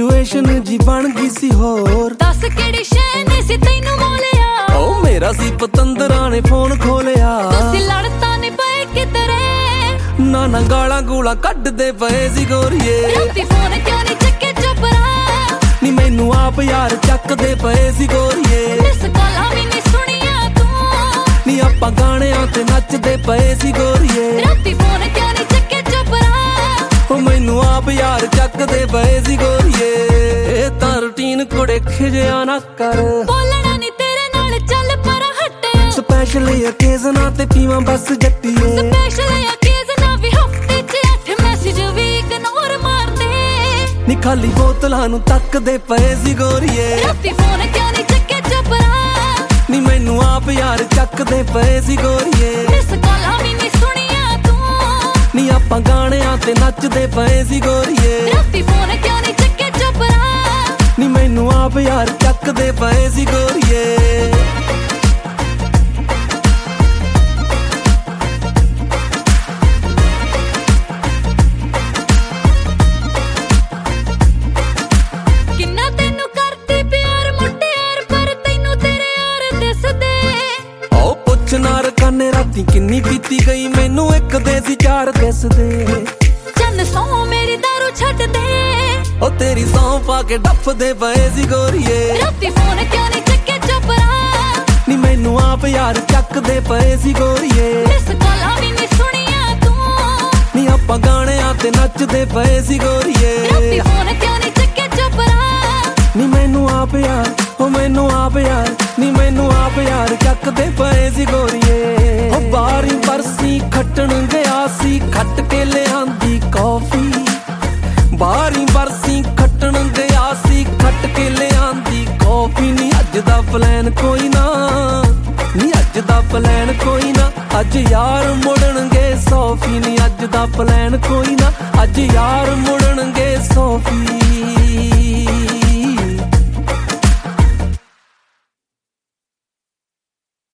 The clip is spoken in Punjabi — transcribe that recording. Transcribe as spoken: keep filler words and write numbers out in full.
ਸਿਚੁਏਸ਼ਨ ਜੀ ਬਣ ਗਈ ਸੀ ਹੋਰ। ਦੱਸ ਕਿਹੜੀ ਸ਼ੈ ਨੇ ਸੀ ਤੈਨੂੰ ਮੋਲਿਆ? ਓ ਮੇਰਾ ਸੀ ਪਤੰਦਰਾਂ ਨੇ ਫੋਨ ਖੋਲਿਆ। ਤੁਸੀਂ ਲੜਤਾ ਨਹੀਂ ਪਏ ਕਿਧਰੇ? ਨਾ ਨਾ ਗਾਲਾਂ ਗੂਲਾਂ ਕੱਢਦੇ ਪਏ ਸੀ ਗੋਰੀਏ। ਰਾਤੀ ਫੋਨ ਕਿਉਂ ਨਹੀਂ ਚੱਕੇ ਚੁੱਪਰਾ? ਨੀ ਮੈਨੂੰ ਆਪ ਯਾਰ ਚੱਕਦੇ ਪਏ ਸੀ ਗੋਰੀਏ। ਮਿਸ ਕਾਲਾਂ ਵੀ ਨਹੀਂ ਸੁਣੀਆਂ ਤੂੰ? ਨੀ ਆਪਾਂ ਗਾਣਿਆਂ ਤੇ ਨੱਚਦੇ ਪਏ ਸੀ ਗੋਰੀਏ। ਰਾਤੀ ਫੋਨ ਕਿਉਂ ਨਹੀਂ ਚੱਕੇ ਚੁੱਪਰਾ? ਓ ਮੈਨੂੰ ਆਪ ਯਾਰ ਚੱਕਦੇ ਪਏ ਸੀ ਗੋਰੀਏ। ਇਹ ਤਾਂ ਰੂਟੀਨ ਕੁੜੇ ਖਿਜਿਆ ਨਾ ਕਰ, ਬੋਲਣਾ ਨਹੀਂ ਤੇਰੇ ਨਾਲ ਚੱਲ ਪਰ ਹਟ। ਸਪੈਸ਼ਲ ਓਕੇਜ਼ਨਾਂ ਤੇ ਪੀਵਾਂ ਬਸ ਜੱਟੀਏ। ਸਪੈਸ਼ਲ ਓਕੇਜ਼ਨਾਂ ਵੀ ਹਫਤੇ ਚ ਅੱਠ ਮੈਸੇਜ ਵੀ ਇਗਨੋਰ ਮਾਰਦੇ। ਨੀ ਖਾਲੀ ਬੋਤਲਾਂ ਨੂੰ ਤੱਕਦੇ ਪਏ ਸੀ ਗੋਰੀਏ। ਰਾਤੀ ਫੋਨ ਕਿਉਂ ਨਹੀਂ ਚੱਕੇ ਚੁੱਪਰਾ? ਨੀ ਮੈਨੂੰ ਆਪ ਯਾਰ ਚੱਕਦੇ ਪਏ ਸੀ ਗੋਰੀਏ। ਮਿਸ ਕਾਲਾਂ ਵੀ ਨਹੀਂ ਸੁਣੀਆਂ ਤੂੰ? ਨੀ ਆਪਾਂ ਗਾਣਿਆਂ ਤੇ ਨੱਚਦੇ ਪਏ ਸੀ ਗੋਰੀਏ। ਰਾਤੀ ਫੋਨ ਕਿਉਂ ਨਹੀਂ ਚੱਕੇ ਚੁੱਪਰਾ? ਨੀ ਮੈਨੂੰ ਆਪ ਯਾਰ ਚੱਕਦੇ ਪਏ ਸੀ ਗੋਰੀਏ। ਕਿੰਨਾ ਤੈਨੂੰ ਕਰਦੀ ਪਿਆਰ ਮੁਟਿਆਰ, ਪਰ ਤੈਨੂੰ ਤੇਰੇ ਯਾਰ ਦਿਸਦੇ। ਓ ਪੁੱਛ ਨਾ ਰਕਾਨੇ ਰਾਤੀ ਕਿੰਨੀ ਪੀਤੀ ਗਈ, ਮੈਨੂੰ ਇੱਕ ਦੇ ਸੀ ਚਾਰ ਦਿਸਦੇ। ਚੰਨ ਸੌ ਮੇਰੀ ਦਾਰੂ ਛੱਡ ਦੇ। ਓ ਤੇਰੀ ਸੌਂ ਪਾ ਕੇ ਡੱਫਦੇ ਪਏ ਸੀ ਗੋਰੀਏ। ਰਾਤੀ ਫੋਨ ਕਿਉਂ ਨਹੀਂ ਚੱਕੇ ਚੁੱਪਰਾ? ਨੀ ਮੈਨੂੰ ਆਪ ਯਾਰ ਚੱਕਦੇ ਪਏ ਸੀ ਗੋਰੀਏ। ਮਿਸ ਕਾਲਾਂ ਵੀ ਨਹੀਂ ਸੁਣੀਆਂ ਤੂੰ? ਨੀ ਆਪਾਂ ਗਾਣਿਆਂ ਤੇ ਨੱਚਦੇ ਪਏ ਸੀ ਗੋਰੀਏ। ਰਾਤੀ ਫੋਨ ਕਿਉਂ ਨਹੀਂ ਚੱਕੇ ਚੁੱਪਰਾ? ਨੀ ਮੈਨੂੰ ਆਪ ਯਾਰ, ਓ ਮੈਨੂੰ ਆਪ ਯਾਰ, ਨੀ ਮੈਨੂੰ ਆਪ ਯਾਰ ਚੱਕਦੇ ਪਏ ਸੀ ਗੋਰੀਏ। ਓ ਬਾਰੀ ਬਰਸੀ ਖੱਟਣ ਗਿਆ ਸੀ, ਖੱਟ ਕੇ ਲਿਆਂਦੀ ਕੌਫੀ। ਬਾਰੀ ਬਰਸੀ ਖੱਟਣ ਗਿਆ ਸੀ, ਖੱਟ ਕੇ ਲਿਆਂਦੀ ਕੌਫੀ। ਨੀ ਅੱਜ ਦਾ ਪਲਾਨ ਕੋਈ ਨਾ, ਨੀ ਅੱਜ ਦਾ ਪਲਾਨ ਕੋਈ ਨਾ, ਅੱਜ ਯਾਰ ਮੁੜਨਗੇ ਸੌਫੀ। ਨੀ ਅੱਜ ਦਾ ਪਲਾਨ ਕੋਈ ਨਾ, ਅੱਜ ਯਾਰ ਮੁੜਨਗੇ ਸੌਫੀ।